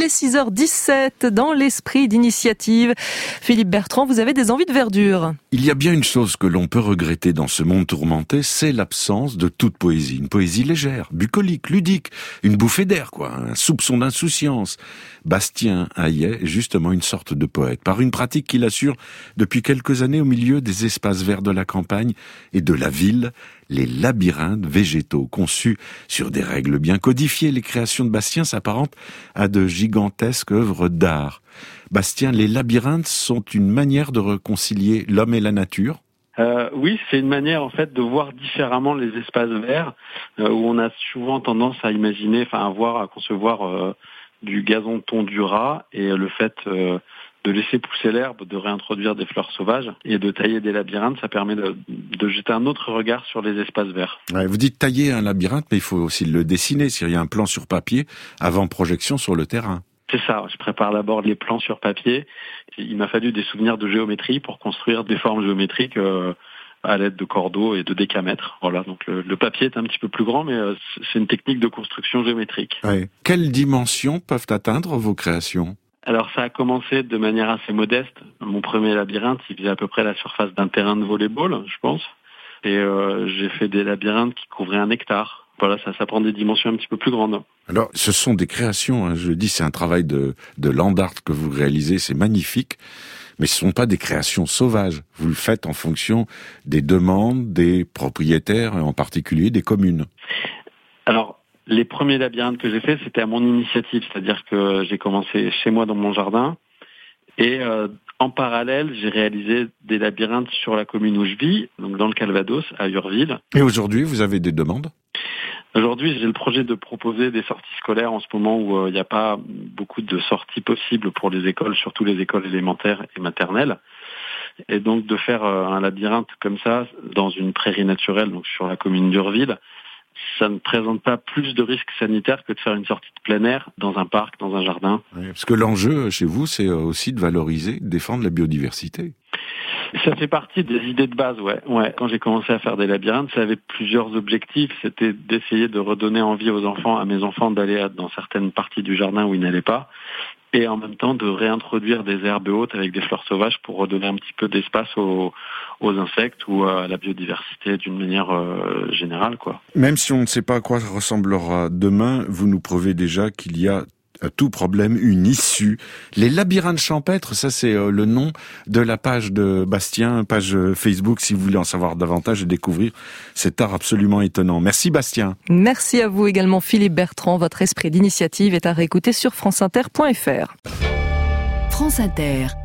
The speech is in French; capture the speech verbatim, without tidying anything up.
est six heures dix-sept dans l'esprit d'initiative. Philippe Bertrand, vous avez des envies de verdure. Il y a bien une chose que l'on peut regretter dans ce monde tourmenté, c'est l'absence de toute poésie. Une poésie légère, bucolique, ludique, une bouffée d'air, quoi, un soupçon d'insouciance. Bastien Hayet est justement une sorte de poète, par une pratique qu'il assure depuis quelques années au milieu des espaces verts de la campagne et de la ville, les labyrinthes végétaux conçus sur des règles bien codifiées. Les créations de Bastien s'apparentent à de gigantesques œuvres d'art. Bastien, les labyrinthes sont une manière de réconcilier l'homme et la nature? Euh, oui, c'est une manière en fait de voir différemment les espaces verts euh, où on a souvent tendance à imaginer, enfin à voir, à concevoir euh, du gazon tondu ras et le fait euh, de laisser pousser l'herbe, de réintroduire des fleurs sauvages et de tailler des labyrinthes, ça permet de, de jeter un autre regard sur les espaces verts. Ouais, vous dites tailler un labyrinthe, mais il faut aussi le dessiner, s'il y a un plan sur papier avant projection sur le terrain. C'est ça, je prépare d'abord les plans sur papier. Il m'a fallu des souvenirs de géométrie pour construire des formes géométriques euh, à l'aide de cordeaux et de décamètres. Voilà, donc le, le papier est un petit peu plus grand, mais euh, c'est une technique de construction géométrique. Ouais. Quelles dimensions peuvent atteindre vos créations ? Alors ça a commencé de manière assez modeste. Mon premier labyrinthe, il faisait à peu près la surface d'un terrain de volley-ball, je pense. Et euh, j'ai fait des labyrinthes qui couvraient un hectare. Voilà, ça, ça prend des dimensions un petit peu plus grandes. Alors, ce sont des créations, hein, je le dis, c'est un travail de, de land art que vous réalisez, c'est magnifique, mais ce ne sont pas des créations sauvages. Vous le faites en fonction des demandes des propriétaires, en particulier des communes. Alors, les premiers labyrinthes que j'ai faits, c'était à mon initiative, c'est-à-dire que j'ai commencé chez moi dans mon jardin, et euh, en parallèle, j'ai réalisé des labyrinthes sur la commune où je vis, donc dans le Calvados, à Urville. Et aujourd'hui, vous avez des demandes ? Aujourd'hui, j'ai le projet de proposer des sorties scolaires en ce moment où il euh, n'y a pas beaucoup de sorties possibles pour les écoles, surtout les écoles élémentaires et maternelles. Et donc de faire euh, un labyrinthe comme ça dans une prairie naturelle, donc sur la commune d'Urville, ça ne présente pas plus de risques sanitaires que de faire une sortie de plein air dans un parc, dans un jardin. Oui, parce que l'enjeu chez vous, c'est aussi de valoriser, de défendre la biodiversité. Ça fait partie des idées de base, ouais. ouais. Quand j'ai commencé à faire des labyrinthes, ça avait plusieurs objectifs. C'était d'essayer de redonner envie aux enfants, à mes enfants, d'aller dans certaines parties du jardin où ils n'allaient pas. Et en même temps, de réintroduire des herbes hautes avec des fleurs sauvages pour redonner un petit peu d'espace aux, aux insectes ou à la biodiversité d'une manière euh, générale, quoi. Même si on ne sait pas à quoi ressemblera demain, vous nous prouvez déjà qu'il y a à tout problème une issue. Les labyrinthes champêtres, ça c'est euh, le nom de la page de Bastien, page Facebook, si vous voulez en savoir davantage et découvrir cet art absolument étonnant. Merci Bastien. Merci à vous également Philippe Bertrand. Votre esprit d'initiative est à réécouter sur franceinter point f r. France Inter.